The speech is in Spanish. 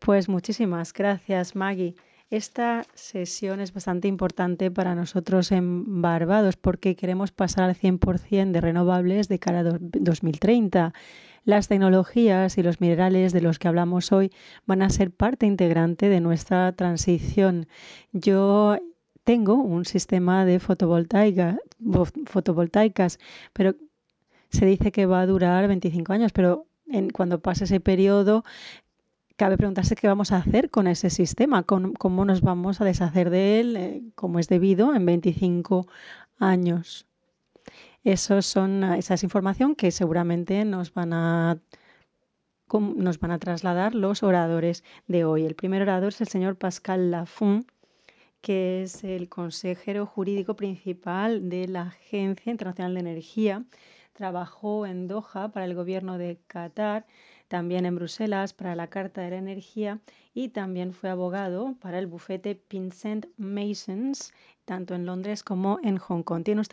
Pues muchísimas gracias, Maggie. Esta sesión es bastante importante para nosotros en Barbados porque queremos pasar al 100% de renovables de cara a 2030. Las tecnologías y los minerales de los que hablamos hoy van a ser parte integrante de nuestra transición. Yo tengo un sistema de fotovoltaicas, pero se dice que va a durar 25 años, pero cuando pase ese periodo cabe preguntarse qué vamos a hacer con ese sistema, cómo nos vamos a deshacer de él, como es debido, en 25 años. Esa es información que seguramente nos van a trasladar los oradores de hoy. El primer orador es el señor Pascal Lafont, que es el consejero jurídico principal de la Agencia Internacional de Energía. Trabajó en Doha para el gobierno de Qatar, también en Bruselas para la Carta de la Energía y también fue abogado para el bufete Pinsent Masons, tanto en Londres como en Hong Kong. Tiene usted